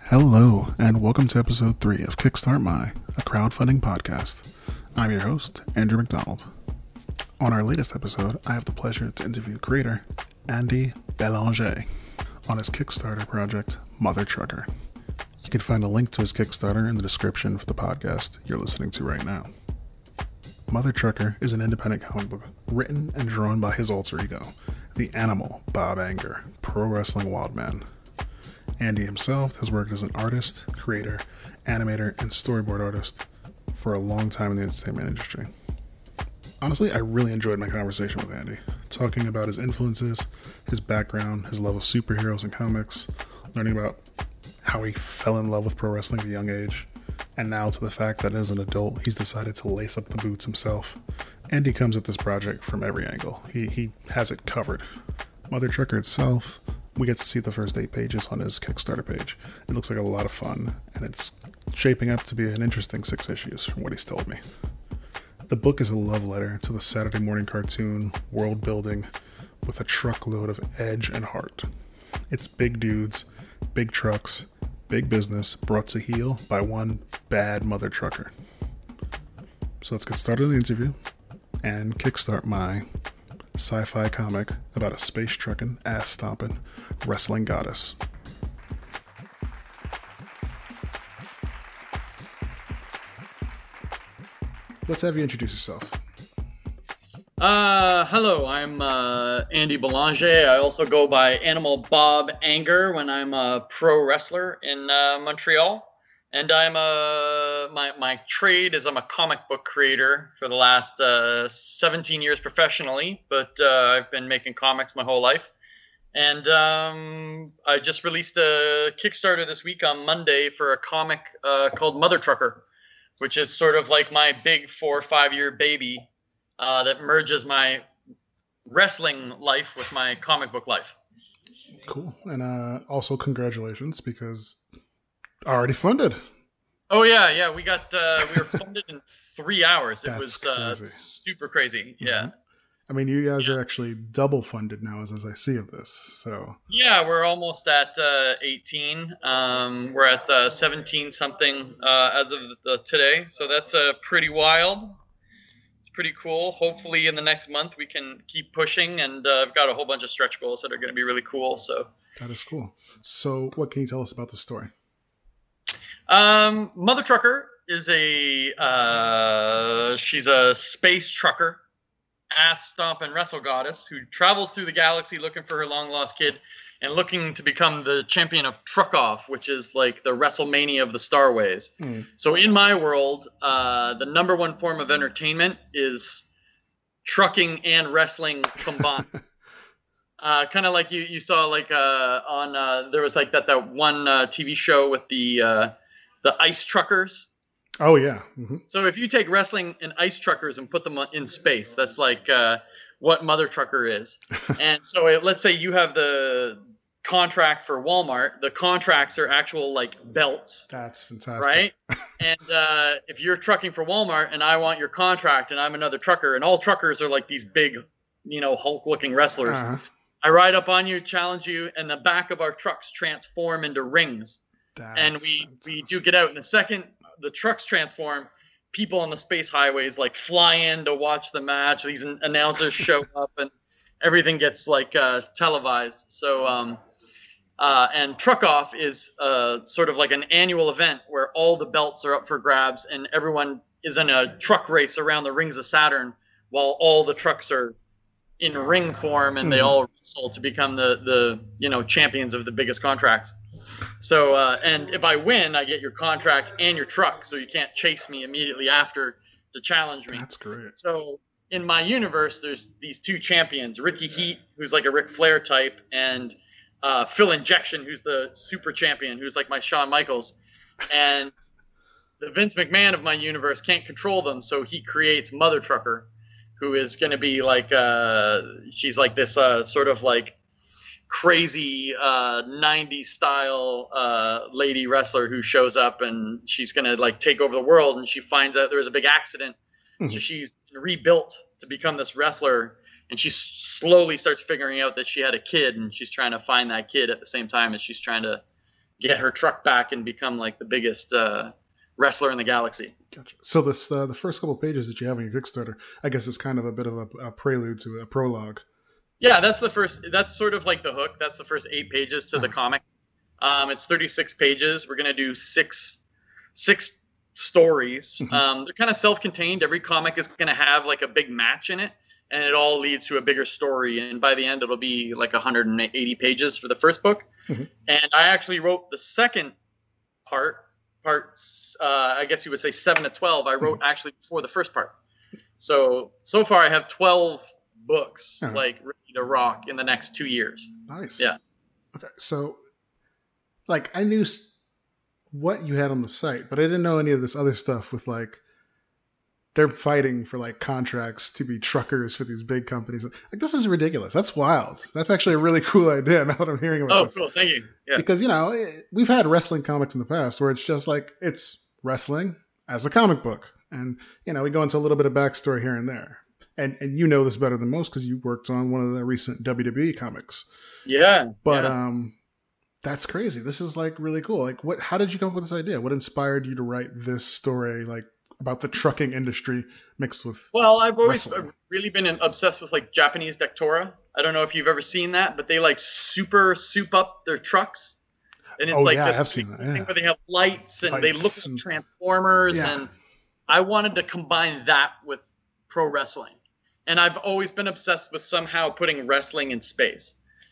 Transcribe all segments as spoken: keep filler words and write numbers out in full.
Hello, and welcome to episode three of Kickstart My, a crowdfunding podcast. I'm your host, Andrew McDonald. On our latest episode, I have the pleasure to interview creator Andy Belanger on his Kickstarter project, Mother Trucker. You can find a link to his Kickstarter in the description for the podcast you're listening to right now. Mother Trucker is an independent comic book written and drawn by his alter ego, the animal Bob Anger, pro wrestling wildman. Andy himself has worked as an artist, creator, animator, and storyboard artist for a long time in the entertainment industry. Honestly, I really enjoyed my conversation with Andy, talking about his influences, his background, his love of superheroes and comics, learning about how he fell in love with pro wrestling at a young age, and now to the fact that as an adult, he's decided to lace up the boots himself. Andy comes at this project from every angle. He, he has it covered. Mother Trucker itself, we get to see the first eight pages on his Kickstarter page. It looks like a lot of fun, and it's shaping up to be an interesting six issues from what he's told me. The book is a love letter to the Saturday morning cartoon world building with a truckload of edge and heart. It's big dudes, big trucks, big business brought to heel by one bad mother trucker. So let's get started on the interview and kickstart my sci-fi comic about a space trucking, ass stomping wrestling goddess. Let's have you introduce yourself. Uh, hello, I'm uh, Andy Belanger. I also go by Animal Bob Anger when I'm a pro wrestler in uh, Montreal. And I'm a, my, my trade is I'm a comic book creator for the last uh, seventeen years professionally, but uh, I've been making comics my whole life. And um, I just released a Kickstarter this week on Monday for a comic uh, called Mother Trucker, which is sort of like my big four or five year baby uh, that merges my wrestling life with my comic book life. Cool. And uh, also congratulations, because already funded. Oh yeah, yeah. We got uh, we were funded in three hours. It That's was uh, crazy. super crazy. Yeah. Mm-hmm. I mean, you guys Yeah. are actually double funded now, as, as I see of this. So Yeah, we're almost at uh, eighteen. Um, we're at uh, seventeen something uh, as of the, today. So that's uh, pretty wild. It's pretty cool. Hopefully in the next month we can keep pushing, and uh, I've got a whole bunch of stretch goals that are going to be really cool. So that is cool. So what can you tell us about the story? um, Mother Trucker is a uh, she's a space trucker, ass stomping wrestle goddess who travels through the galaxy looking for her long lost kid and looking to become the champion of Truck Off, which is like the WrestleMania of the Starways. Hmm. So in my world, uh, the number one form of entertainment is trucking and wrestling combined. uh, kind of like you you saw like uh, on uh, there was like that that one uh, T V show with the uh, the ice truckers. Oh, yeah. Mm-hmm. So if you take wrestling and ice truckers and put them in space, that's like uh, what Mother Trucker is. And so it, let's say you have the contract for Walmart. The contracts are actual like belts, That's fantastic. right? And uh, if you're trucking for Walmart and I want your contract and I'm another trucker, and all truckers are like these big, you know, Hulk-looking wrestlers. Uh-huh. I ride up on you, challenge you, and the back of our trucks transform into rings. That's And we, fantastic. we do get out. In a second, the trucks transform, people on the space highways like fly in to watch the match. These an- announcers show up and everything gets like uh, televised. So, um, uh, and Truck Off is uh, sort of like an annual event where all the belts are up for grabs and everyone is in a truck race around the rings of Saturn while all the trucks are in ring form and they Mhm. all wrestle to become the, the, you know, champions of the biggest contracts. So, uh, and if I win, I get your contract and your truck, so you can't chase me immediately after to challenge me. That's great. So in my universe, there's these two champions, Ricky Heat, who's like a Ric Flair type, and uh, Phil Injection, who's the super champion, who's like my Shawn Michaels. And the Vince McMahon of my universe can't control them, so he creates Mother Trucker, who is going to be like, uh, she's like this uh, sort of like crazy uh, nineties style uh, lady wrestler who shows up and she's going to like take over the world, and she finds out there was a big accident. Mhm. So she's rebuilt to become this wrestler, and she slowly starts figuring out that she had a kid, and she's trying to find that kid at the same time as she's trying to get her truck back and become like the biggest uh, wrestler in the galaxy. Gotcha. So this uh, the first couple pages that you have in your Kickstarter, I guess, is kind of a bit of a, a prelude to a prologue. Yeah, that's the first. That's sort of like the hook. That's the first eight pages to uh-huh. the comic. Um, it's thirty-six pages. We're gonna do six six stories. Mm-hmm. Um, they're kind of self-contained. Every comic is gonna have like a big match in it, and it all leads to a bigger story. And by the end, it'll be like one hundred eighty pages for the first book. Mm-hmm. And I actually wrote the second part. Part, uh, I guess you would say seven to twelve. I wrote mm-hmm. actually before the first part. So so far, I have twelve books uh-huh. like ready to rock in the next two years. Nice. Yeah. Okay, so like I knew what you had on the site, but I didn't know any of this other stuff with like they're fighting for like contracts to be truckers for these big companies. Like this is ridiculous. That's wild. That's actually a really cool idea. Now that I'm hearing about oh, this. Oh, cool. Thank you. Yeah. Because you know we've had wrestling comics in the past where it's just like it's wrestling as a comic book, and you know we go into a little bit of backstory here and there. And and you know this better than most because you worked on one of the recent W W E comics. Yeah. But yeah. um, that's crazy. This is like really cool. Like, what? How did you come up with this idea? What inspired you to write this story? Like about the trucking industry mixed with well, I've always wrestling? really been obsessed with like Japanese Dectora. I don't know if you've ever seen that, but they like super soup up their trucks, and it's oh, like yeah, this I have seen that. Yeah. thing where they have lights and lights they look and... like Transformers, yeah. and I wanted to combine that with pro wrestling. And I've always been obsessed with somehow putting wrestling in space.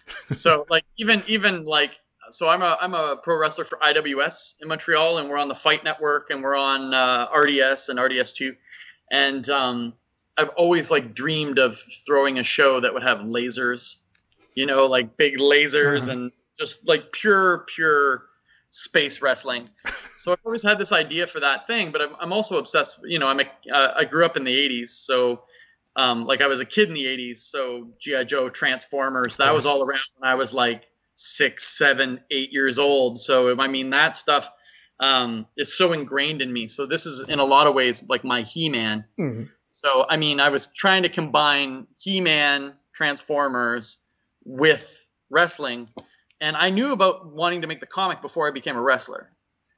So like even even like so I'm a I'm a pro wrestler for I W S in Montreal, and we're on the Fight Network, and we're on uh, R D S and R D S two, and um, I've always like dreamed of throwing a show that would have lasers, you know, like big lasers uh-huh. and just like pure pure space wrestling. So I've always had this idea for that thing, but I'm I'm also obsessed. You know, I'm a uh, I grew up in the eighties, so. Um, like I was a kid in the eighties, so G I. Joe, Transformers, that was all around when I was like six, seven, eight years old. So, I mean, that stuff um, is so ingrained in me. So this is in a lot of ways like my He-Man. Mm-hmm. So, I mean, I was trying to combine He-Man, Transformers with wrestling. And I knew about wanting to make the comic before I became a wrestler.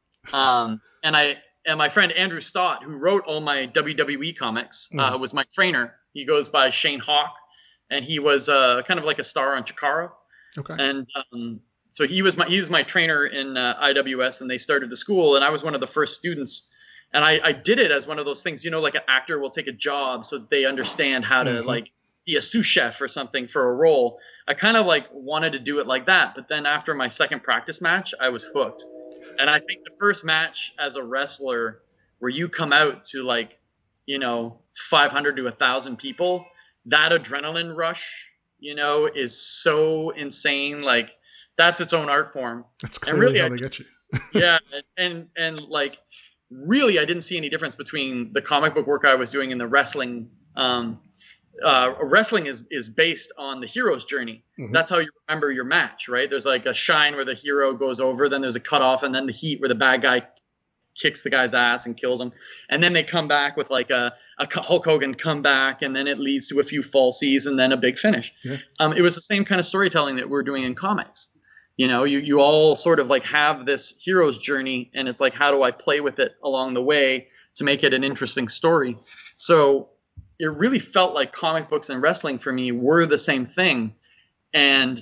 Um, and I and my friend Andrew Stott, who wrote all my W W E comics, mm-hmm. uh, was my trainer. He goes by Shane Hawk, and he was uh, kind of like a star on Chikara. Okay. And um, so he was my he was my trainer in uh, I W S, and they started the school, and I was one of the first students. And I, I did it as one of those things, you know, like an actor will take a job so that they understand how to mm-hmm. like be a sous chef or something for a role. I kind of like wanted to do it like that, but then after my second practice match, I was hooked. And I think the first match as a wrestler, where you come out to like, you know, five hundred to a thousand people, that adrenaline rush, you know, is so insane. Like that's its own art form. That's clearly really, how I, they get you. yeah. And, and, and like, really, I didn't see any difference between the comic book work I was doing and the wrestling. Um, uh, wrestling is, is based on the hero's journey. Mm-hmm. That's how you remember your match, right? There's like a shine where the hero goes over, then there's a cutoff, and then the heat where the bad guy kicks the guy's ass and kills him. And then they come back with like a, a Hulk Hogan comeback, and then it leads to a few falsies and then a big finish. Yeah. Um, it was the same kind of storytelling that we're doing in comics. You know, you, you all sort of like have this hero's journey, and it's like, how do I play with it along the way to make it an interesting story? So it really felt like comic books and wrestling for me were the same thing. And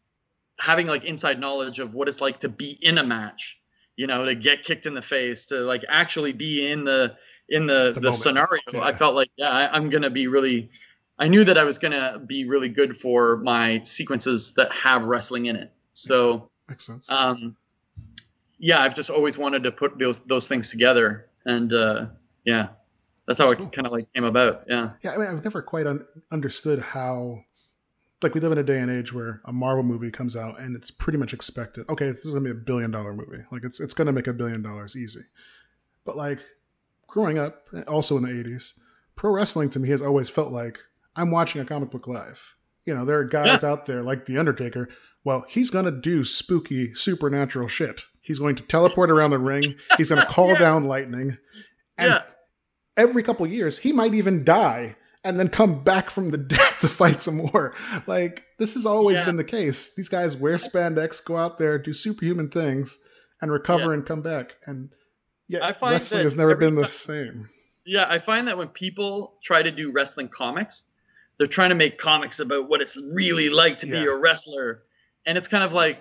having like inside knowledge of what it's like to be in a match, you know, to get kicked in the face, to like actually be in the in the, the, the scenario. Yeah. I felt like, yeah, I, I'm going to be really, I knew that I was going to be really good for my sequences that have wrestling in it. So, makes sense. Um, yeah, I've just always wanted to put those those things together. And uh, yeah, that's how that's it cool. kind of like came about. Yeah. Yeah. I mean, I've never quite un- understood how, like we live in a day and age where a Marvel movie comes out and it's pretty much expected. Okay, this is gonna be a billion dollar movie. Like it's it's gonna make a billion dollars easy. But like growing up, also in the eighties, pro wrestling to me has always felt like I'm watching a comic book live. You know, there are guys yeah. out there like The Undertaker. Well, he's gonna do spooky supernatural shit. He's going to teleport around the ring. He's gonna call yeah. down lightning. And yeah. every couple of years, he might even die and then come back from the dead to fight some more. Like, this has always yeah. been the case. These guys wear spandex, go out there, do superhuman things. and recover Yeah. and come back. And yeah, I find wrestling that has never every been the time- same. Yeah, I find that when people try to do wrestling comics, they're trying to make comics about what it's really like to be Yeah. a wrestler. And it's kind of like,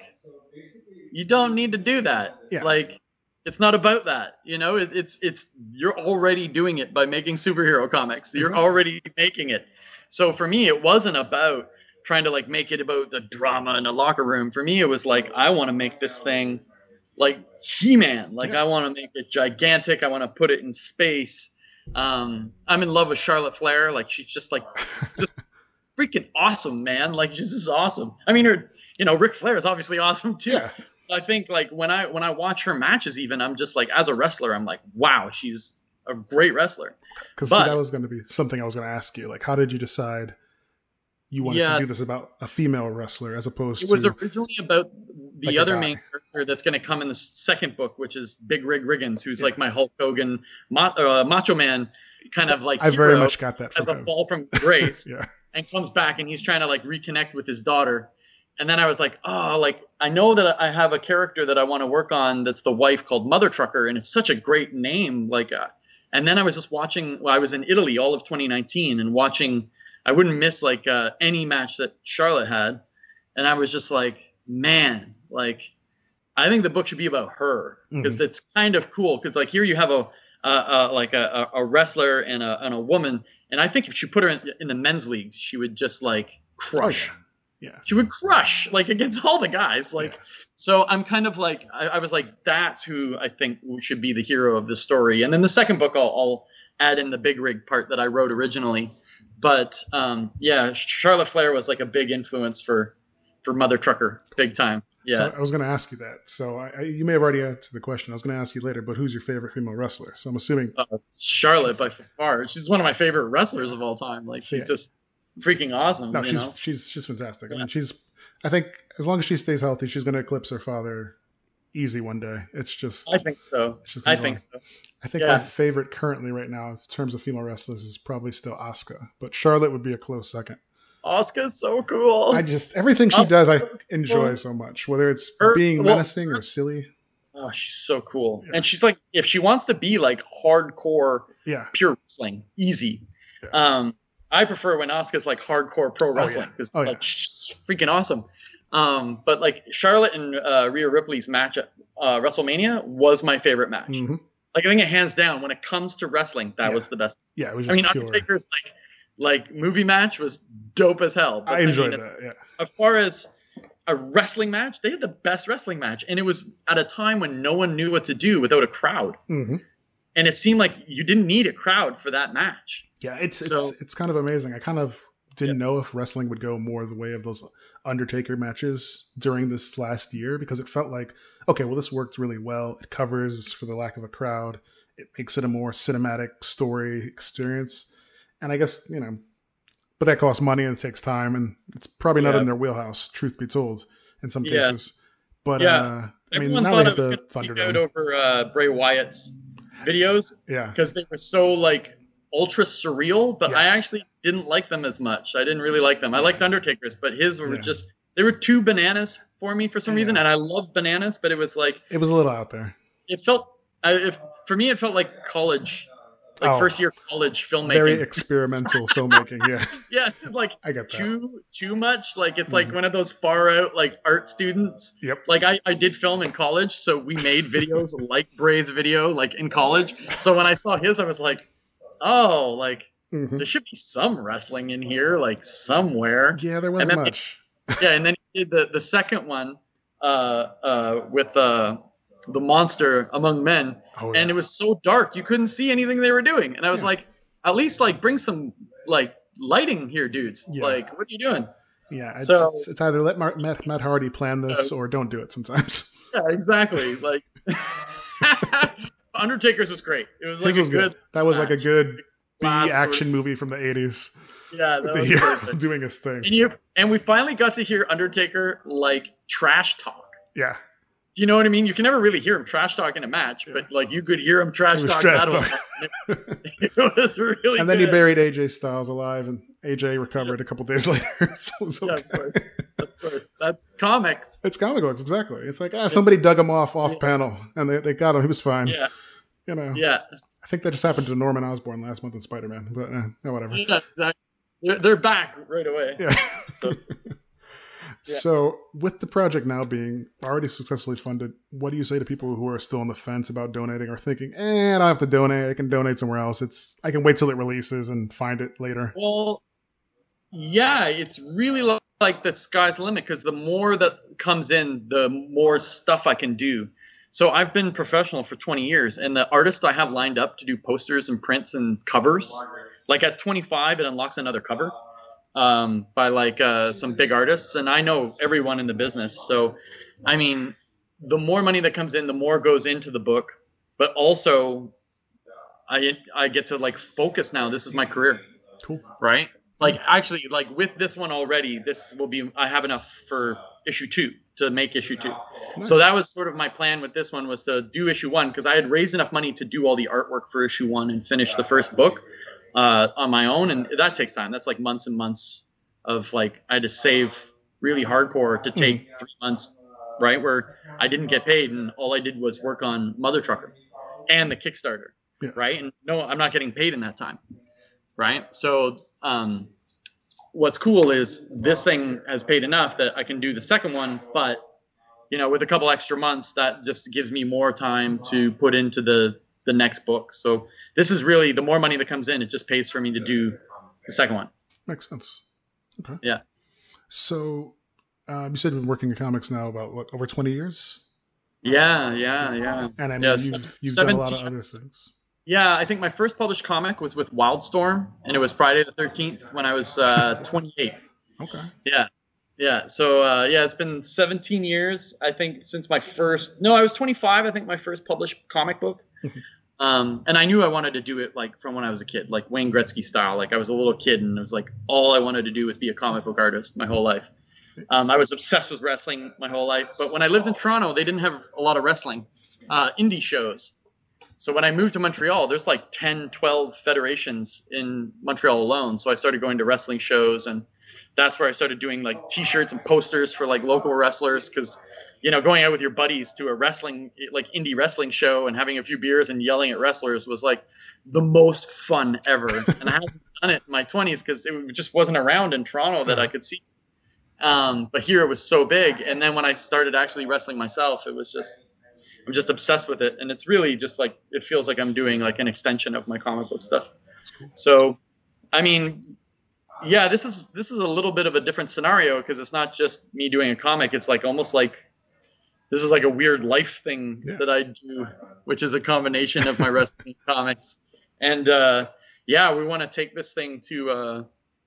you don't need to do that. Yeah. Like, it's not about that. You know, it, it's, it's, you're already doing it by making superhero comics. You're Exactly. already making it. So for me, it wasn't about trying to like make it about the drama in the locker room. For me, it was like, I want to make this thing like He-Man. Like, Yeah. I want to make it gigantic. I want to put it in space. Um, I'm in love with Charlotte Flair. Like, she's just like, just freaking awesome, man. Like, she's just awesome. I mean, her, you know, Ric Flair is obviously awesome too. Yeah. I think like when I when I watch her matches, even I'm just like, as a wrestler, I'm like, wow, she's a great wrestler. Because But- that was going to be something I was going to ask you. Like, how did you decide you wanted Yeah. to do this about a female wrestler as opposed It was to originally about the like a other guy. main character that's going to come in the second book, which is Big Rig Riggins, who's like my Hulk Hogan, ma- uh, Macho Man, kind of like I very hero, much got that has from a him. fall from grace. Yeah. And comes back and he's trying to like reconnect with his daughter. And then I was like, oh, like I know that I have a character that I want to work on that's the wife called Mother Trucker, and it's such a great name. Like, uh, and then I was just watching. Well, I was in Italy all of twenty nineteen and watching. I wouldn't miss like uh, any match that Charlotte had, and I was just like, man, like I think the book should be about her because Mhm. it's kind of cool. Because like here you have a uh, uh, like a, a wrestler and a and a woman. And I think if you put her in, in the men's league, she would just like crush. Oh, yeah. She would crush like against all the guys. Like, Yeah. so I'm kind of like, I, I was like, that's who I think should be the hero of the story. And then the second book, I'll, I'll add in the Big Rig part that I wrote originally. But um, yeah, Charlotte Flair was like a big influence for, for Mother Trucker, big time. Yeah. So I was going to ask you that. So I, I, you may have already answered the question. I was going to ask you later, but who's your favorite female wrestler? So I'm assuming. Uh, Charlotte by far. She's one of my favorite wrestlers of all time. Like So, she's yeah. just freaking awesome. No, you she's know? she's she's fantastic. I Yeah. mean, she's. I think as long as she stays healthy, she's going to eclipse her father easy one day. It's just. I think so. it's just I gonna think go on. so. I think Yeah. my favorite currently right now in terms of female wrestlers is probably still Asuka, but Charlotte would be a close second. Asuka's so cool. I just everything she Asuka's does, I so enjoy cool. so much. Whether it's Her- being well, menacing her- or silly. Oh, she's so cool. Yeah. And she's like, if she wants to be like hardcore Yeah, pure wrestling, easy. Yeah. Um, I prefer when Asuka's like hardcore pro yeah. wrestling because Oh, like yeah. she's freaking awesome. Um, but like Charlotte and uh, Rhea Ripley's match at uh, WrestleMania was my favorite match. hmm Like I think it hands down when it comes to wrestling, that Yeah. was the best. yeah. It was I just mean, pure. Undertaker's like like movie match was dope as hell. But, I enjoyed mean, it's- that. Yeah, as far as a wrestling match, they had the best wrestling match, and it was at a time when no one knew what to do without a crowd, hmm and it seemed like you didn't need a crowd for that match. yeah. It's So- it's it's kind of amazing. I kind of didn't Yeah. know if wrestling would go more the way of those Undertaker matches during this last year because it felt like okay, well, this worked really well. It covers for the lack of a crowd. It makes it a more cinematic story experience, and I guess you know. But that costs money and it takes time, and it's probably not Yeah. in their wheelhouse, truth be told, in some Yeah. cases. But Yeah. uh, I mean, Everyone now thought they it have was the going to speak out Thunderdome. over uh, Bray Wyatt's videos Yeah, because they were so like ultra surreal, but Yeah. I actually didn't like them as much. I didn't really like them. I liked Undertaker's, but his were Yeah. just they were too bananas for me for some Yeah. reason, and I love bananas, but it was like it was a little out there. it felt I, if for me it felt like college, like Oh. first year college filmmaking. Very experimental filmmaking. Yeah, Yeah, it's like I get that. too too much. Like it's like Mhm. one of those far out like art students. Yep. Like I, I did film in college, so we made videos like Bray's video, like in college. So when I saw his, I was like, oh, like Mhm. there should be some wrestling in here, like somewhere. Yeah, there wasn't And then- much. Yeah, and then he did the, the second one uh uh with uh the monster among men. Oh, yeah. And it was so dark you couldn't see anything they were doing. And I was Yeah. like, at least like bring some like lighting here, dudes. Yeah. Like, what are you doing? yeah, it's, so- it's, it's either let Mar- Matt, Matt Hardy plan this or don't do it sometimes. Yeah, exactly. Like Undertaker's was great. It was like His was a good, That was like a match. good B class sort of- action movie from the eighties. yeah, With that the was hero perfect. doing his thing. And you and we finally got to hear Undertaker like trash talk. Yeah. you know what I mean? You can never really hear him trash talking a match, yeah. but like you could hear him trash talk that one. It, it was really And then good. he buried A J Styles alive, and A J recovered yeah. a couple days later. So it was okay. Yeah, of course. Of course. That's comics. It's comic books, exactly. It's like, ah, somebody dug him off off yeah. panel, and they, they got him. He was fine. Yeah. You know. Yeah. I think that just happened to Norman Osborn last month in Spider-Man, but eh, no, whatever. Yeah, exactly. They're, they're back right away. Yeah. So. Yeah. So with the project now being already successfully funded, what do you say to people who are still on the fence about donating or thinking, eh, I don't have to donate. I can donate somewhere else. It's I can wait till it releases and find it later. Well, yeah, it's really like the sky's the limit because the more that comes in, the more stuff I can do. So I've been professional for twenty years, and the artists I have lined up to do posters and prints and covers, like at twenty-five, it unlocks another cover. Um, by like uh, some big artists, and I know everyone in the business. So, I mean, the more money that comes in, the more goes into the book. But also, I I get to like focus now. This is my career, cool, right? Like actually, like with this one already, this will be. I have enough for issue two to make issue two. Nice. So that was sort of my plan with this one was to do issue one because I had raised enough money to do all the artwork for issue one and finish the first book. Uh, on my own, and that takes time. That's like months and months of like I had to save really hardcore to take mm-hmm. three months, right? Where I didn't get paid, and all I did was work on Mother Trucker and the Kickstarter, yeah. right? And no, I'm not getting paid in that time, right? So um, what's cool is this thing has paid enough that I can do the second one, but you know, with a couple extra months, that just gives me more time to put into the the next book. So this is really the more money that comes in, it just pays for me to do the second one. Makes sense. Okay. Yeah. So um, you said you've been working in comics now about what, over twenty years? Yeah, yeah, yeah. And I mean, yeah, you've, you've done a lot of other things. Yeah, I think my first published comic was with Wildstorm, and it was Friday the thirteenth when I was uh, twenty-eight. Okay. Yeah. Yeah. So, uh, yeah, it's been seventeen years, I think, since my first, no, I was twenty-five, I think, my first published comic book. Um, and I knew I wanted to do it like from when I was a kid, like Wayne Gretzky style. Like I was a little kid and it was like all I wanted to do was be a comic book artist my whole life. Um, I was obsessed with wrestling my whole life. But when I lived in Toronto, they didn't have a lot of wrestling, uh, indie shows. So when I moved to Montreal, there's like ten, twelve federations in Montreal alone. So I started going to wrestling shows, and that's where I started doing like T-shirts and posters for like local wrestlers because you know, going out with your buddies to a wrestling, like indie wrestling show and having a few beers and yelling at wrestlers was like the most fun ever. And I hadn't done it in my twenties because it just wasn't around in Toronto that I could see. Um, but here it was so big. And then when I started actually wrestling myself, it was just, I'm just obsessed with it. And it's really just like, it feels like I'm doing like an extension of my comic book stuff. Cool. So, I mean, yeah, this is, this is a little bit of a different scenario because it's not just me doing a comic. It's like almost like, this is like a weird life thing yeah. that I do, which is a combination of my wrestling comics. And uh, yeah, we want to take this thing to, uh,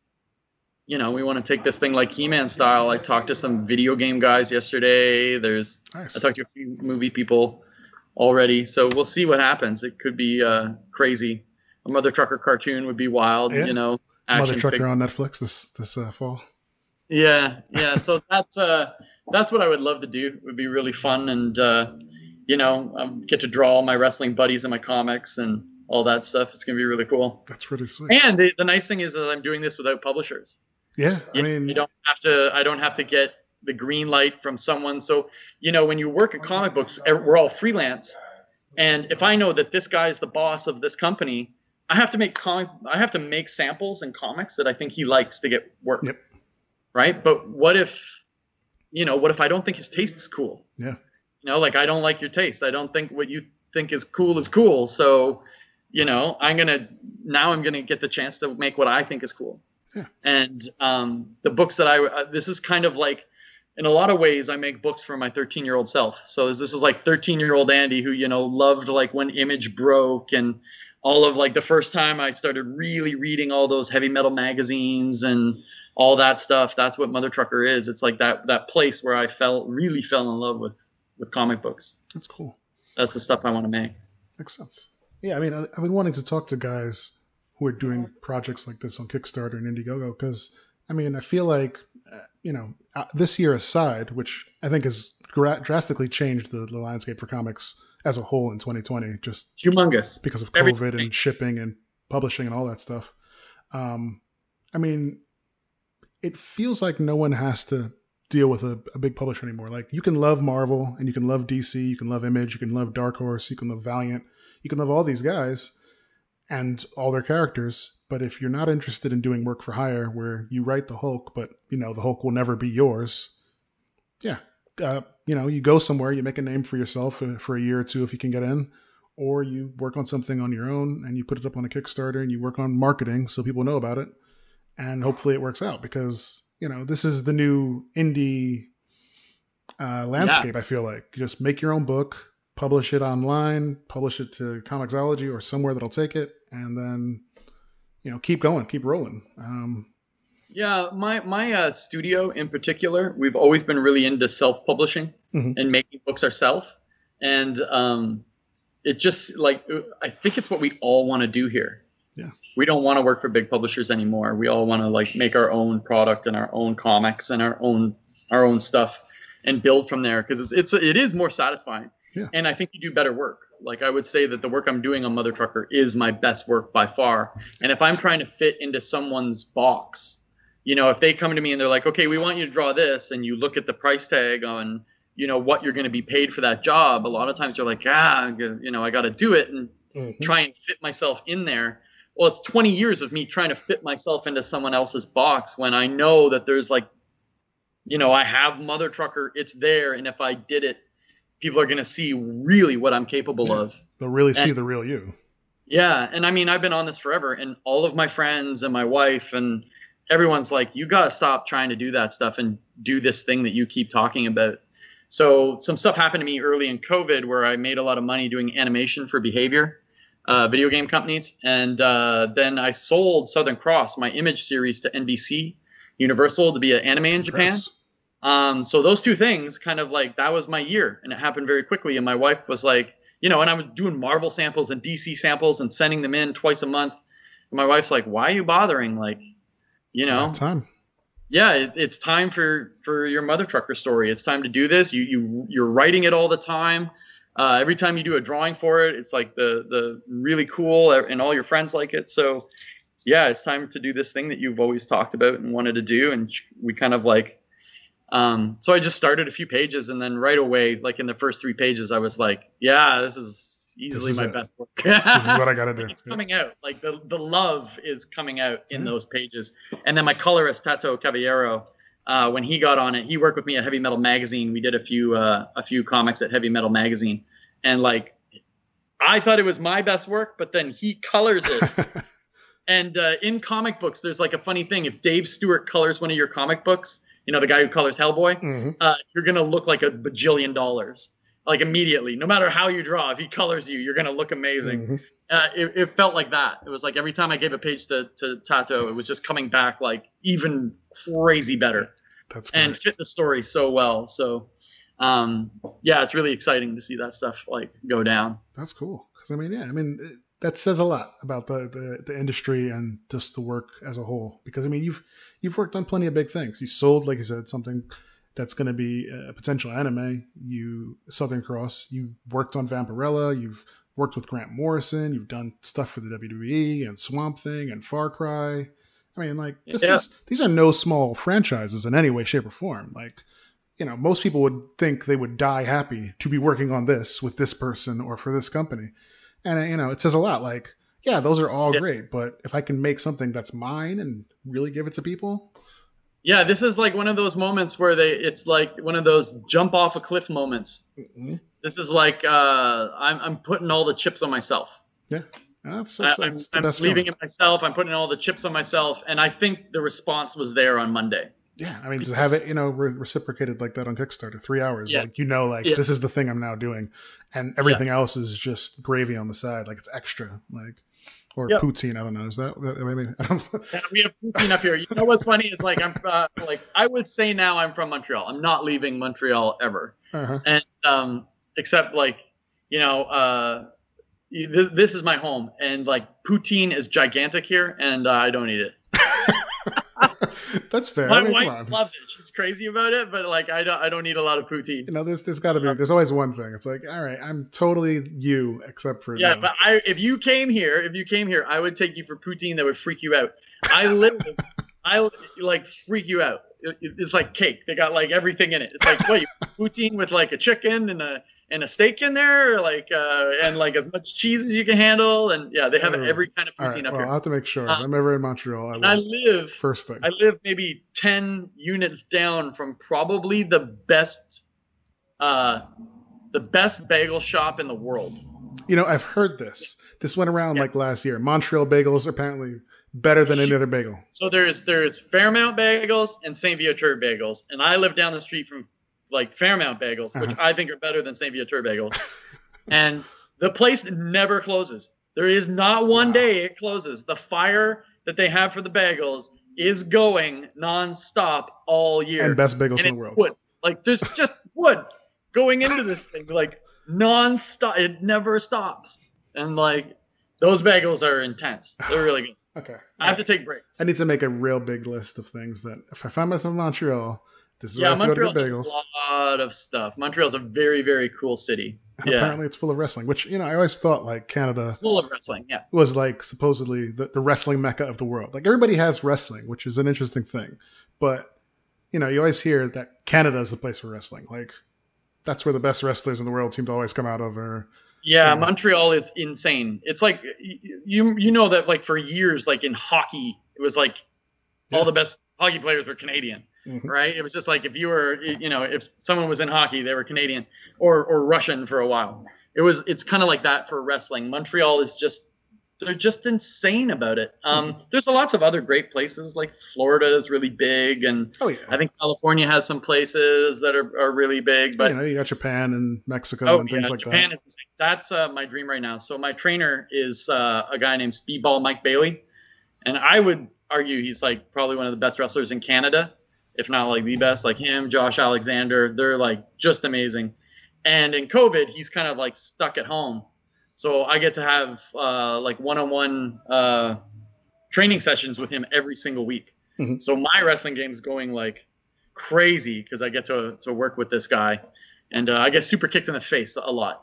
you know, we want to take this thing like He-Man style. I talked to some video game guys yesterday. There's, nice. I talked to a few movie people already. So we'll see what happens. It could be uh, crazy. A Mother Trucker cartoon would be wild, yeah. you know. Mother Trucker figure. On Netflix this this uh, fall. Yeah, yeah. So that's uh, that's what I would love to do. It would be really fun, and uh, you know, um, get to draw all my wrestling buddies in my comics and all that stuff. It's gonna be really cool. That's pretty sweet. And the, the nice thing is that I'm doing this without publishers. Yeah, I you, mean, you don't have to. I don't have to get the green light from someone. So you know, when you work at comic books, we're all freelance, and if I know that this guy is the boss of this company, I have to make comic. I have to make samples and comics that I think he likes to get work. Yep. Right. But what if, you know, what if I don't think his taste is cool? Yeah. You know, like I don't like your taste. I don't think what you think is cool is cool. So, you know, I'm going to, now I'm going to get the chance to make what I think is cool. Yeah. And um, the books that I, uh, this is kind of like, in a lot of ways, I make books for my thirteen year old self. So this is like thirteen year old Andy who, you know, loved like when Image broke and all of like the first time I started really reading all those heavy metal magazines and all that stuff. That's what Mother Trucker is. It's like that that place where I felt really fell in love with with comic books. That's cool. That's the stuff I want to make. Makes sense. Yeah, I mean, I, I've been wanting to talk to guys who are doing projects like this on Kickstarter and Indiegogo because, I mean, I feel like, uh, you know, uh, this year aside, which I think is gra- drastically changed the, the landscape for comics as a whole in twenty twenty, just humongous because of COVID Everything. and shipping and publishing and all that stuff. Um, I mean, it feels like no one has to deal with a, a big publisher anymore. Like, you can love Marvel and you can love D C, you can love Image, you can love Dark Horse, you can love Valiant, you can love all these guys and all their characters. But if you're not interested in doing work for hire where you write the Hulk, but you know the Hulk will never be yours, yeah, uh, you know, you go somewhere, you make a name for yourself for, for a year or two if you can get in, or you work on something on your own and you put it up on a Kickstarter and you work on marketing so people know about it, and hopefully it works out, because you know this is the new indie uh, landscape. Yeah. I feel like you just make your own book, publish it online, publish it to Comixology or somewhere that'll take it, and then you know keep going, keep rolling. Um, Yeah, my my uh, studio in particular, we've always been really into self-publishing mm-hmm. and making books ourselves. And um, it just, like, I think it's what we all want to do here. Yeah. We don't want to work for big publishers anymore. We all want to, like, make our own product and our own comics and our own our own stuff and build from there, because it's, it's it is more satisfying. Yeah. And I think you do better work. Like, I would say that the work I'm doing on Mother Trucker is my best work by far. And if I'm trying to fit into someone's box, you know, if they come to me and they're like, okay, we want you to draw this, and you look at the price tag on, you know, what you're going to be paid for that job, a lot of times you're like, ah, you know, I got to do it and mm-hmm. try and fit myself in there. Well, it's twenty years of me trying to fit myself into someone else's box when I know that there's, like, you know, I have Mother Trucker, it's there. And if I did it, people are going to see really what I'm capable yeah. of. They'll really and, see the real you. Yeah. And I mean, I've been on this forever, and all of my friends and my wife and everyone's like, you got to stop trying to do that stuff and do this thing that you keep talking about. So some stuff happened to me early in COVID where I made a lot of money doing animation for Behavior, uh, video game companies. And uh, then I sold Southern Cross, my Image series, to N B C Universal to be an anime in Japan. Um, so those two things kind of, like, that was my year, and it happened very quickly. And my wife was like, you know, and I was doing Marvel samples and D C samples and sending them in twice a month. And my wife's like, why are you bothering? Like, you know, time. Yeah, it, it's time for, for your Mother Trucker story. It's time to do this. You, you, you're writing it all the time. Uh, every time you do a drawing for it, it's like the, the really cool, and all your friends like it. So yeah, it's time to do this thing that you've always talked about and wanted to do. And we kind of like, um, so I just started a few pages, and then right away, like in the first three pages, I was like, yeah, this is easily this is my it. best work. This is what I got to do. It's coming out. Like the, the love is coming out in yeah. those pages. And then my colorist, Tato Caballero, uh, when he got on it, he worked with me at Heavy Metal Magazine. We did a few, uh, a few comics at Heavy Metal Magazine. And like, I thought it was my best work, but then he colors it. And uh, in comic books, there's like a funny thing. If Dave Stewart colors one of your comic books, you know, the guy who colors Hellboy, mm-hmm. uh, you're going to look like a bajillion dollars. Like immediately, no matter how you draw, if he colors you, you're going to look amazing. Mm-hmm. Uh, it, it felt like that. It was like every time I gave a page to, to Tato, it was just coming back like even crazy better. That's great. And fit the story so well. So, um, yeah, it's really exciting to see that stuff like go down. That's cool. Because I mean, yeah, I mean, it, that says a lot about the, the, the industry and just the work as a whole. Because I mean, you've you've worked on plenty of big things. You sold, like you said, something that's going to be a potential anime. You Southern Cross. You worked on Vampirella. You've worked with Grant Morrison. You've done stuff for the W W E and Swamp Thing and Far Cry. I mean, like this yeah. is these are no small franchises in any way, shape, or form. Like, you know, most people would think they would die happy to be working on this with this person or for this company. And you know, it says a lot. Like, yeah, those are all yeah. great, but if I can make something that's mine and really give it to people. Yeah, this is like one of those moments where they, it's like one of those jump off a cliff moments. Mm-hmm. This is like, uh, I'm, I'm putting all the chips on myself. Yeah. That's, that's, I, I'm, that's the I'm best leaving feeling. it myself. I'm putting all the chips on myself. And I think the response was there on Monday. Yeah. I mean, to have it, you know, re- reciprocated like that on Kickstarter, three hours, yeah. like, you know, like yeah. this is the thing I'm now doing. And everything yeah. else is just gravy on the side. Like it's extra, like, or yep. poutine. I don't know. Is that, maybe, I don't know. Yeah, we have poutine up here. You know what's funny is like, I'm uh, like, I would say now I'm from Montreal. I'm not leaving Montreal ever. Uh-huh. And, um, except like, you know, uh, this, this is my home, and like poutine is gigantic here, and uh, I don't eat it. That's fair. My I mean, wife loves it. She's crazy about it, but like I don't I don't eat a lot of poutine. You know, there's there's got to be. There's always one thing. It's like, all right, I'm totally you, except for yeah. me. But I, if you came here, if you came here, I would take you for poutine that would freak you out. I literally, I like freak you out. It, it's like cake. They got like everything in it. It's like what you poutine with like a chicken and a and a steak in there, like uh, and like as much cheese as you can handle, and yeah, they have Oh. every kind of All poutine right, up well, here. I'll have to make sure. Uh, if I'm ever in Montreal, I will. I live First thing. I live maybe ten units down from probably the best, uh, the best bagel shop in the world. You know, I've heard this. This went around yeah. like last year. Montreal bagels apparently better than any other bagel. So there's there's Fairmount Bagels and Saint Viateur Bagels, and I live down the street from like Fairmount Bagels, which uh-huh. I think are better than Saint Viateur Bagels. And the place never closes. There is not one wow. day it closes. The fire that they have for the bagels is going nonstop all year. And best bagels and in the world. Wood. Like there's just wood going into this thing, like nonstop. It never stops. And like those bagels are intense. They're really good. Okay. I have to take breaks. I need to make a real big list of things that if I find myself in Montreal, this is yeah, where I have to Montreal go to get bagels. A lot of stuff. Montreal's a very, very cool city. And yeah. Apparently it's full of wrestling, which, you know, I always thought like Canada full of wrestling, yeah. was like supposedly the, the wrestling mecca of the world. Like everybody has wrestling, which is an interesting thing. But, you know, you always hear that Canada is the place for wrestling. Like that's where the best wrestlers in the world seem to always come out of. Or Yeah, you know. Montreal is insane. It's like you you know that like for years, like in hockey, it was like yeah. all the best hockey players were Canadian, mm-hmm. right? It was just like if you were, you know, if someone was in hockey, they were Canadian or or Russian for a while. It was it's kind of like that for wrestling. Montreal is just they're just insane about it. Um, mm-hmm. There's lots of other great places like Florida is really big, and oh, yeah. I think California has some places that are, are really big. But you know, you got Japan and Mexico oh, and things yeah, like Japan that. Is insane. That's uh, my dream right now. So my trainer is uh, a guy named Speedball Mike Bailey, and I would argue he's like probably one of the best wrestlers in Canada, if not like the best. Like him, Josh Alexander, they're like just amazing. And in COVID, he's kind of like stuck at home. So I get to have uh, like one-on-one uh, training sessions with him every single week. Mm-hmm. So my wrestling game is going like crazy because I get to to work with this guy, and uh, I get super kicked in the face a lot.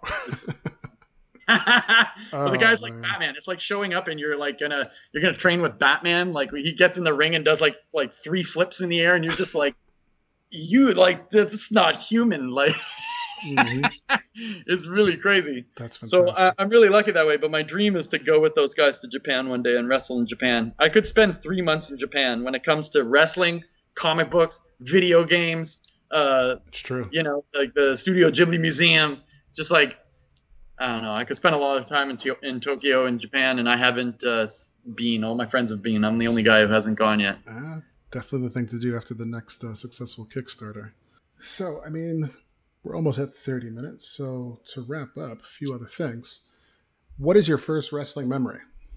But oh, the guy's like man. Batman. It's like showing up and you're like gonna you're gonna train with Batman. Like he gets in the ring and does like like three flips in the air, and you're just like, you like that's not human. Like. Mm-hmm. It's really crazy. That's fantastic. So uh, I'm really lucky that way. But my dream is to go with those guys to Japan one day and wrestle in Japan. I could spend three months in Japan when it comes to wrestling, comic books, video games. Uh, it's true. You know, like the Studio Ghibli Museum. Just like I don't know. I could spend a lot of time in, to- in Tokyo and Japan, and I haven't uh, been. All my friends have been. I'm the only guy who hasn't gone yet. Uh, definitely the thing to do after the next uh, successful Kickstarter. So I mean. We're almost at thirty minutes, so to wrap up, a few other things. What is your first wrestling memory?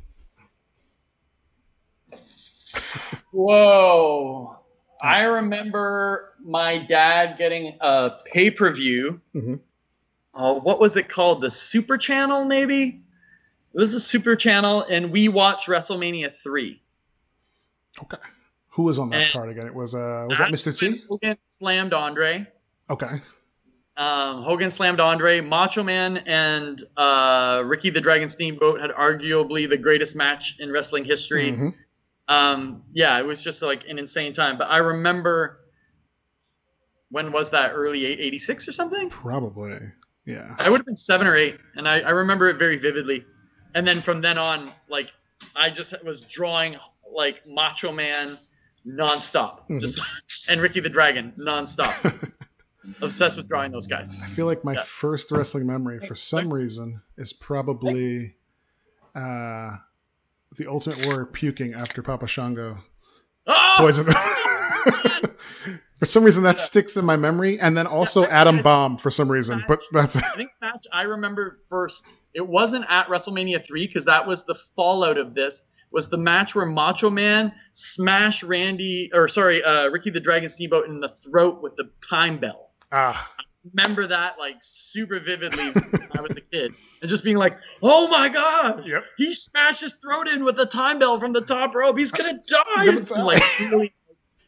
Whoa. I remember my dad getting a pay-per-view. Mm-hmm. Uh, what was it called? The Super Channel, maybe? It was the Super Channel, and we watched WrestleMania three. Okay. Who was on that and card again? It was uh, was that Mister T? Hogan slammed Andre. Okay. Um, Hogan slammed Andre. Macho Man and uh, Ricky the Dragon Steamboat had arguably the greatest match in wrestling history. Mm-hmm. Um, yeah, it was just like an insane time. But I remember, when was that? Early eighty-six or something? Probably, yeah. I would have been seven or eight, and I, I remember it very vividly. And then from then on, like I just was drawing like Macho Man nonstop, mm-hmm. just and Ricky the Dragon nonstop. Obsessed with drawing those guys. I feel like my yeah. first wrestling memory, for some reason, is probably uh, the Ultimate Warrior puking after Papa Shango oh! poisoned. For some reason, that yeah. sticks in my memory, and then also yeah, Adam Bomb for some reason. Match, but that's. I think match I remember first. It wasn't at WrestleMania three because that was the fallout of this. Was the match where Macho Man smashed Randy, or sorry, uh, Ricky the Dragon Steamboat in the throat with the time bell. Ah. I remember that like super vividly when I was a kid, and just being like, "Oh my god, yep. he smashed his throat in with the time bell from the top rope. He's gonna die!" He's gonna die. Like really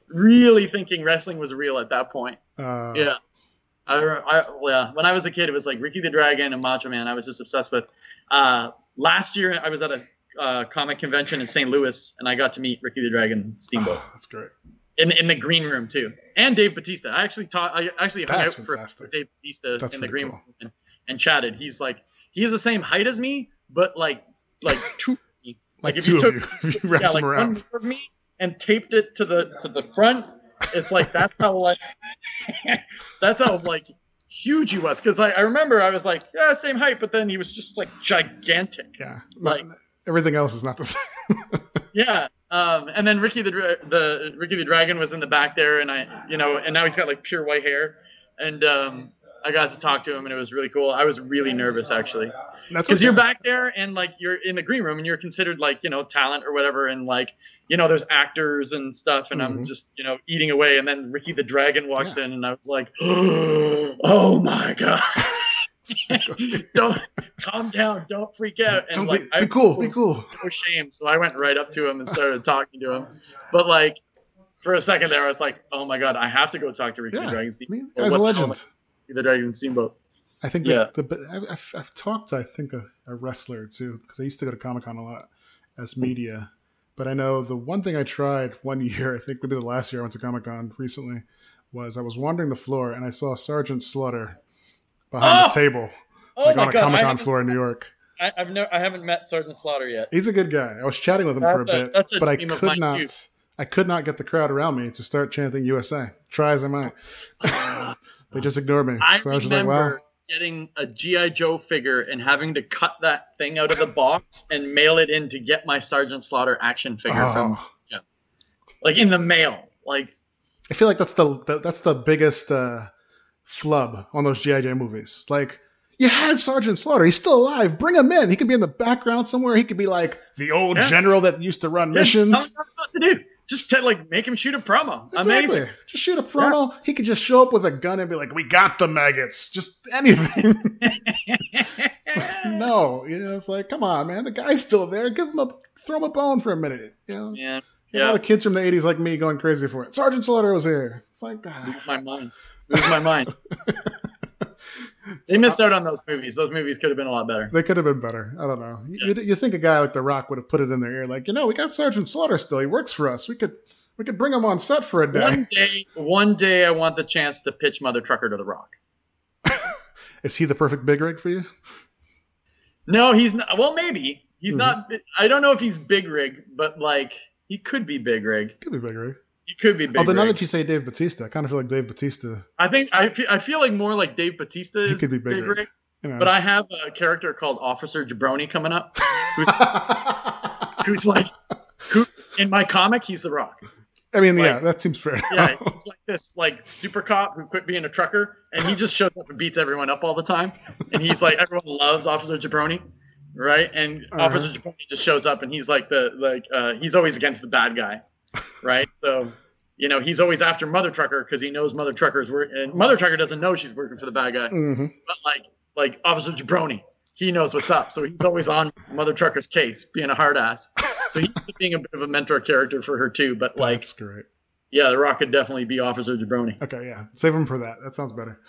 really thinking wrestling was real at that point. Uh, Yeah. I, I, yeah, when I was a kid, it was like Ricky the Dragon and Macho Man. I was just obsessed with. Uh, last year, I was at a uh, comic convention in Saint Louis, and I got to meet Ricky the Dragon Steamboat. Oh, that's great. In in the green room too, and Dave Bautista. I actually taught. I actually hung That's out for, fantastic. for Dave Bautista That's in the really green cool. room and, and chatted. He's like he's the same height as me, but like like two. of me. Like, if two you of took you, if you wrapped yeah, like them one around. of me and taped it to the to the front. It's like that's how like that's how like huge he was. Because I, I remember I was like yeah same height, but then he was just like gigantic. Yeah, Like- Not- everything else is not the same. Yeah, um, and then Ricky the Dra- the Ricky the Dragon was in the back there, and I, you know, and now he's got like pure white hair, and um, I got to talk to him, and it was really cool. I was really nervous actually, That's because okay. you're back there, and like you're in the green room, and you're considered like you know talent or whatever, and like you know there's actors and stuff, and I'm Mhm. just you know eating away, and then Ricky the Dragon walks in, and I was like, oh my god. Don't calm down. Don't freak out. And Don't like, be, I be cool. Be cool. no shame. So I went right up to him and started talking to him. But like, for a second there, I was like, "Oh my god, I have to go talk to Ricky Yeah, the Dragon I Steamboat." mean, Or guy's a what the hell, legend. like, the Dragon Steamboat. I think Yeah. the, the I've, I've, I've talked to, I think, a, a wrestler too, because I used to go to Comic Con a lot as media. But I know the one thing I tried one year, I think maybe the last year I went to Comic Con recently, was I was wandering the floor and I saw Sergeant Slaughter behind Oh! the table, Oh like my on a god, Comic I Con haven't, floor in New York. I, I've never, I haven't met Sergeant Slaughter yet. He's a good guy. I was chatting with him for a That's a- bit, that's a but I dream of could mine, not. too. I could not get the crowd around me to start chanting U S A. Try as I might, they just ignored me. I so I was just like, remember "Wow." getting a G I Joe figure and having to cut that thing out of the box and mail it in to get my Sergeant Slaughter action figure from, Oh. like in the mail. Like, I feel like that's the, the that's the biggest uh, flub on those G I Joe movies. Like, you had Sergeant Slaughter. He's still alive. Bring him in. He could be in the background somewhere. He could be like the old Yeah. general that used to run yeah, just missions. tell him what to do. Just to, like make him shoot a promo. Exactly. Amazing. Just shoot a promo. He could just show up with a gun and be like, "We got the maggots." Just anything. No, you know, it's like, come on, man. The guy's still there. Give him a throw him a bone for a minute. You know, Yeah. you know, all Yeah. the kids from the eighties like me going crazy for it. Sergeant Slaughter was here. It's like, ah. Lose my mind. Lose my mind. They missed out on those movies. Those movies could have been a lot better. They could have been better. I don't know. You, you think a guy like The Rock would have put it in their ear, like, you know, we got Sergeant Slaughter still. He works for us. We could, we could bring him on set for a day. One day, one day, I want the chance to pitch Mother Trucker to The Rock. Is he the perfect big rig for you? No, he's not. Well, maybe he's Mhm. not. I don't know if he's big rig, but like he could be big rig. Could be big rig. He could be big Although now rig. that you say Dave Bautista, I kind of feel like Dave Bautista. I think I feel, I feel like more like Dave Bautista He is could be big rig. rig. You know. But I have a character called Officer Jabroni coming up, who's like, who in my comic he's The Rock. I mean, yeah, like- that seems fair. Yeah, he's like this like super cop who quit being a trucker, and he just shows up and beats everyone up all the time. And he's like, everyone loves Officer Jabroni, right? And Uh-huh. Officer Jabroni just shows up, and he's like the like uh, he's always against the bad guy, right? So, you know, he's always after Mother Trucker because he knows Mother Trucker's work, and Mother Trucker doesn't know she's working for the bad guy, hmm but like like Officer Jabroni, he knows what's up, so he's always on Mother Trucker's case, being a hard ass. So he's being a bit of a mentor character for her too, but like. That's great. Yeah, The Rock could definitely be Officer Jabroni. Okay, yeah, save him for that. That sounds better.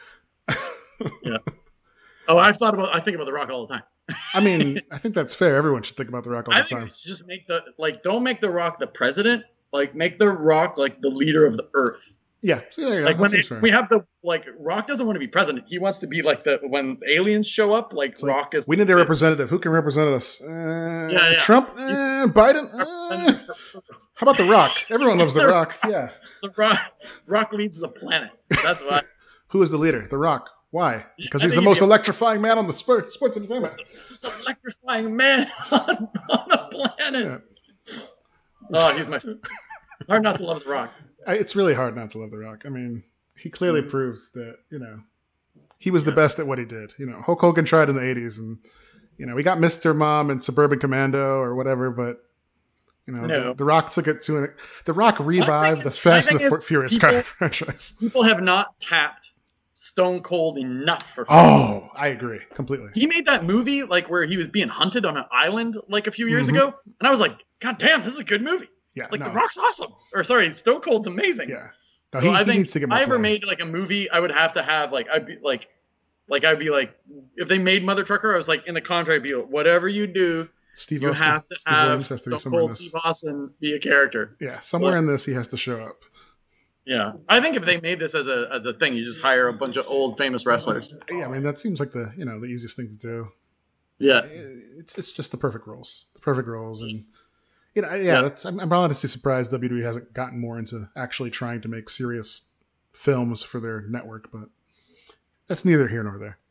Oh, I've thought about. I think about The Rock all the time. I mean, I think that's fair. Everyone should think about The Rock all I the think time. we should just make the like. Don't make The Rock the president. Like, make The Rock like the leader of the Earth. Yeah, see, there you go. Like That when seems they, fair. we have the like. Rock doesn't want to be president. He wants to be like the when aliens show up. Like It's like, Rock is. We need a representative. Who can represent us? Uh, Yeah, yeah. Trump? Uh, Biden? Uh, how about The Rock? Everyone loves The Rock. Yeah. The Rock. Rock leads the planet. That's what. Who is the leader? The Rock. Why? Because I he's the think most if you- electrifying man on the sports, sports entertainment. Just electrifying man on, on the planet. Oh, he's my. Hard not to love The Rock. I, it's really hard not to love The Rock. I mean, he clearly proves that, you know, he was the best at what he did. You know, Hulk Hogan tried in the eighties, and, you know, we got Mister Mom and Suburban Commando or whatever, but, you know, No. the, the Rock took it to an. The Rock revived the is- Fast my and thing the is Furious people- car franchise. People have not tapped Stone Cold enough for. Oh, I agree completely. He made that movie like where he was being hunted on an island like a few years Mhm. ago, and I was like, God damn, this is a good movie. Yeah, like no. The Rock's awesome. Or sorry, Stone Cold's amazing. Yeah. No, so he, I he think needs to get if more I ever play. made like a movie, I would have to have like I'd be like, like I'd be like, if they made Mother Trucker, I was like in the contract, be like, whatever you do, Steve you Austin, have to Steve have Williams has to be Stone somewhere in Cold this. Steve Austin be a character. Yeah, somewhere But- in this he has to show up. Yeah, I think if they made this as a as a thing, you just hire a bunch of old famous wrestlers. Yeah, I mean that seems like the you know the easiest thing to do. Yeah, It's it's just the perfect roles, the perfect roles, and you know yeah, Yeah. that's I'm, I'm honestly surprised W W E hasn't gotten more into actually trying to make serious films for their network, but that's neither here nor there.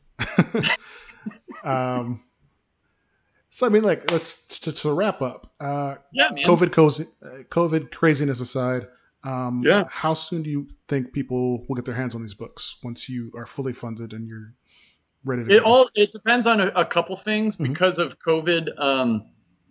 um, so I mean, like let's to, to wrap up. Uh, yeah, man. COVID cozy, uh, COVID craziness aside, um, Yeah. how soon do you think people will get their hands on these books once you are fully funded and you're ready to It go? all it depends on a, a couple things Mhm. because of COVID. Um,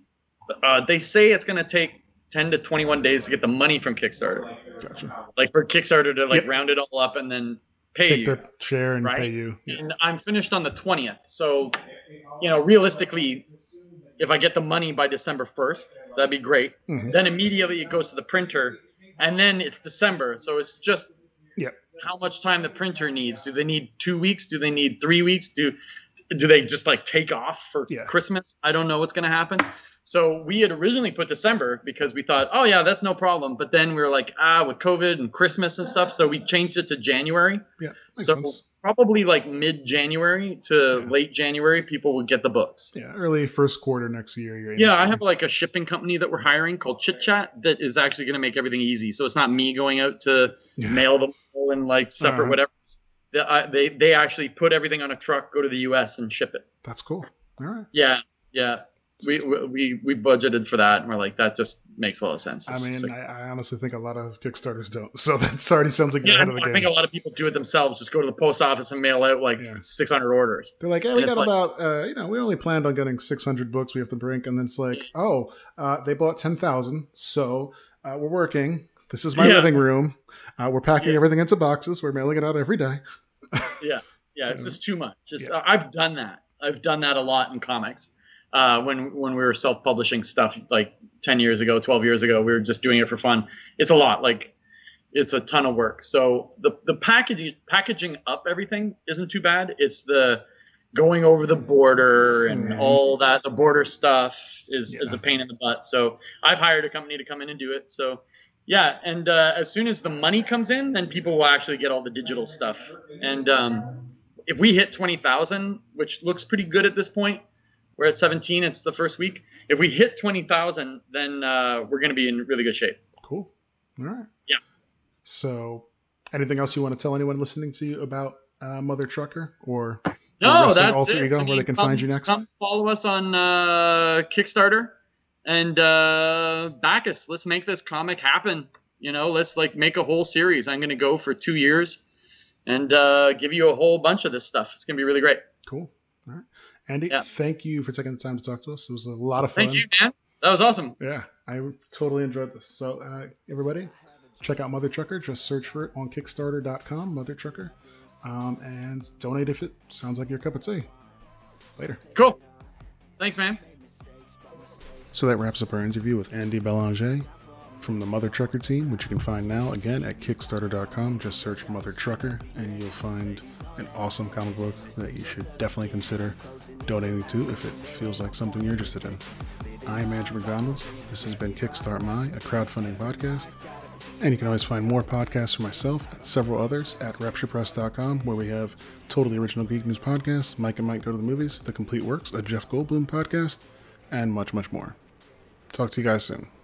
uh, they say it's going to take ten to twenty-one days to get the money from Kickstarter, Gotcha. like for Kickstarter to like Yep. round it all up and then pay Take you. their share and right? pay you. Yeah. And I'm finished on the twentieth, so you know, realistically, if I get the money by December first, that'd be great. Mhm. Then immediately it goes to the printer, and then it's December, so it's just Yep. how much time the printer needs. Do they need two weeks? Do they need three weeks? Do do they just like take off for Yeah. Christmas? I don't know what's going to happen. So we had originally put December because we thought, oh yeah, that's no problem. But then we were like, ah, with COVID and Christmas and stuff, so we changed it to January. Yeah, makes So sense. probably like mid-January to Yeah. late January, people would get the books. Yeah, early first quarter next year. You're aiming Yeah, I for. have like a shipping company that we're hiring called Chit Chat that is actually going to make everything easy. So it's not me going out to Yeah. mail them all in like separate Uh-huh. whatever. They, I- they they actually put everything on a truck, go to the U S and ship it. That's cool. All right. Yeah, yeah. We we we budgeted for that, and we're like, that just makes a lot of sense. I It's mean, just like- I, I honestly think a lot of Kickstarters don't. So that already sounds like you're yeah, ahead of the I game. think a lot of people do it themselves. Just go to the post office and mail out like Yeah. six hundred orders. They're like, yeah, And we it's got like- about, uh, you know, we only planned on getting six hundred books we have to bring. And then it's like, oh, uh, they bought ten thousand. So uh, we're working. This is my Yeah. living room. Uh, we're packing Yeah. everything into boxes. We're mailing it out every day. Yeah, yeah, it's Yeah. just too much. Just Yeah. I've done that. I've done that a lot in comics. Uh, when when we were self-publishing stuff like ten years ago, twelve years ago, we were just doing it for fun. It's a lot. Like it's a ton of work. So the the packaging packaging up everything isn't too bad. It's the going over the border and Mhm. all that. The border stuff is is Yeah. a pain in the butt. So I've hired a company to come in and do it. So yeah, and uh, as soon as the money comes in, then people will actually get all the digital stuff. And um, if we hit twenty thousand, which looks pretty good at this point, we're at seventeen. It's the first week. If we hit twenty thousand, then uh, we're going to be in really good shape. Cool. All right. Yeah. So anything else you want to tell anyone listening to you about uh, Mother Trucker or No, wrestling that's alter it. ego I where they mean, can come- find you next? Come follow us on uh, Kickstarter and uh, back us. Let's make this comic happen. You know, let's like make a whole series. I'm going to go for two years and uh, give you a whole bunch of this stuff. It's going to be really great. Cool. All right. Andy, Yeah. thank you for taking the time to talk to us. It was a lot of fun. Thank you, man. That was awesome. Yeah, I totally enjoyed this. So, uh, everybody, check out Mother Trucker. Just search for it on Kickstarter dot com, Mother Trucker, um, and donate if it sounds like your cup of tea. Later. Cool. Thanks, man. So that wraps up our interview with Andy Belanger from the Mother Trucker team, which you can find now again at Kickstarter dot com. Just search Mother Trucker and you'll find an awesome comic book that you should definitely consider donating to if it feels like something you're interested in. I'm Andrew McDonald. This has been Kickstart My, a crowdfunding podcast. And you can always find more podcasts from myself and several others at Rapture Press dot com, where we have Totally Original Geek News Podcast, Mike and Mike Go to the Movies, The Complete Works, a Jeff Goldblum podcast, and much, much more. Talk to you guys soon.